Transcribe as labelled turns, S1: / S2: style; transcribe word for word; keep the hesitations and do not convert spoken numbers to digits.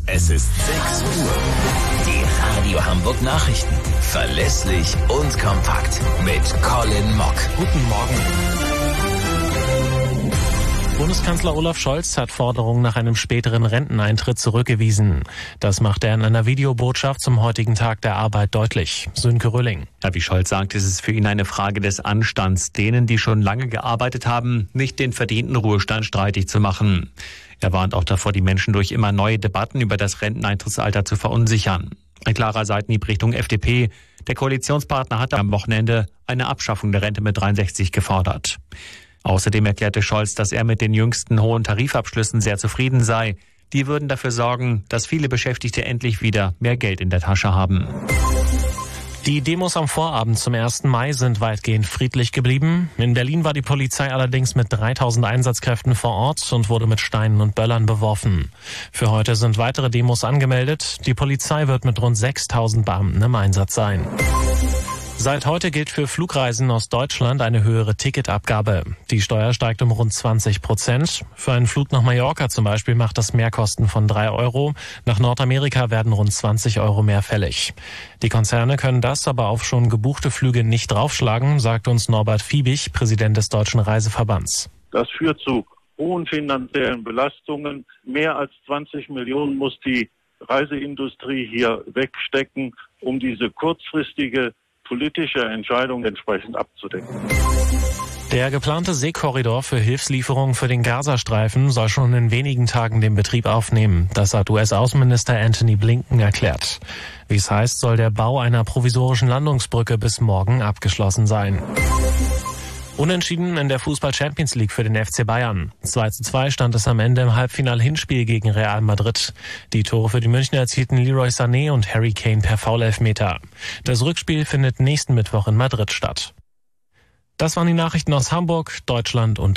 S1: Es ist sechs Uhr. Die Radio Hamburg Nachrichten. Verlässlich und kompakt. Mit Colin Mock.
S2: Guten Morgen. Bundeskanzler Olaf Scholz hat Forderungen nach einem späteren Renteneintritt zurückgewiesen. Das macht er in einer Videobotschaft zum heutigen Tag der Arbeit deutlich. Sönke Rölling.
S3: Ja, wie Scholz sagt, ist es für ihn eine Frage des Anstands, denen, die schon lange gearbeitet haben, nicht den verdienten Ruhestand streitig zu machen. Er warnt auch davor, die Menschen durch immer neue Debatten über das Renteneintrittsalter zu verunsichern. Ein klarer Seitenhieb Richtung F D P. Der Koalitionspartner hat am Wochenende eine Abschaffung der Rente mit dreiundsechzig gefordert. Außerdem erklärte Scholz, dass er mit den jüngsten hohen Tarifabschlüssen sehr zufrieden sei. Die würden dafür sorgen, dass viele Beschäftigte endlich wieder mehr Geld in der Tasche haben.
S2: Die Demos am Vorabend zum ersten Mai sind weitgehend friedlich geblieben. In Berlin war die Polizei allerdings mit dreitausend Einsatzkräften vor Ort und wurde mit Steinen und Böllern beworfen. Für heute sind weitere Demos angemeldet. Die Polizei wird mit rund sechstausend Beamten im Einsatz sein. Seit heute gilt für Flugreisen aus Deutschland eine höhere Ticketabgabe. Die Steuer steigt um rund zwanzig Prozent. Für einen Flug nach Mallorca zum Beispiel macht das Mehrkosten von drei Euro. Nach Nordamerika werden rund zwanzig Euro mehr fällig. Die Konzerne können das aber auf schon gebuchte Flüge nicht draufschlagen, sagt uns Norbert Fiebig, Präsident des Deutschen Reiseverbands.
S4: Das führt zu hohen finanziellen Belastungen. Mehr als zwanzig Millionen muss die Reiseindustrie hier wegstecken, um diese kurzfristige politische Entscheidung entsprechend abzudecken.
S2: Der geplante Seekorridor für Hilfslieferungen für den Gazastreifen soll schon in wenigen Tagen den Betrieb aufnehmen. Das hat U S-Außenminister Antony Blinken erklärt. Wie es heißt, soll der Bau einer provisorischen Landungsbrücke bis morgen abgeschlossen sein. Unentschieden in der Fußball-Champions League für den F C Bayern. zwei zu zwei stand es am Ende im Halbfinal-Hinspiel gegen Real Madrid. Die Tore für die Münchner erzielten Leroy Sané und Harry Kane per Foul-Elfmeter. Das Rückspiel findet nächsten Mittwoch in Madrid statt. Das waren die Nachrichten aus Hamburg, Deutschland und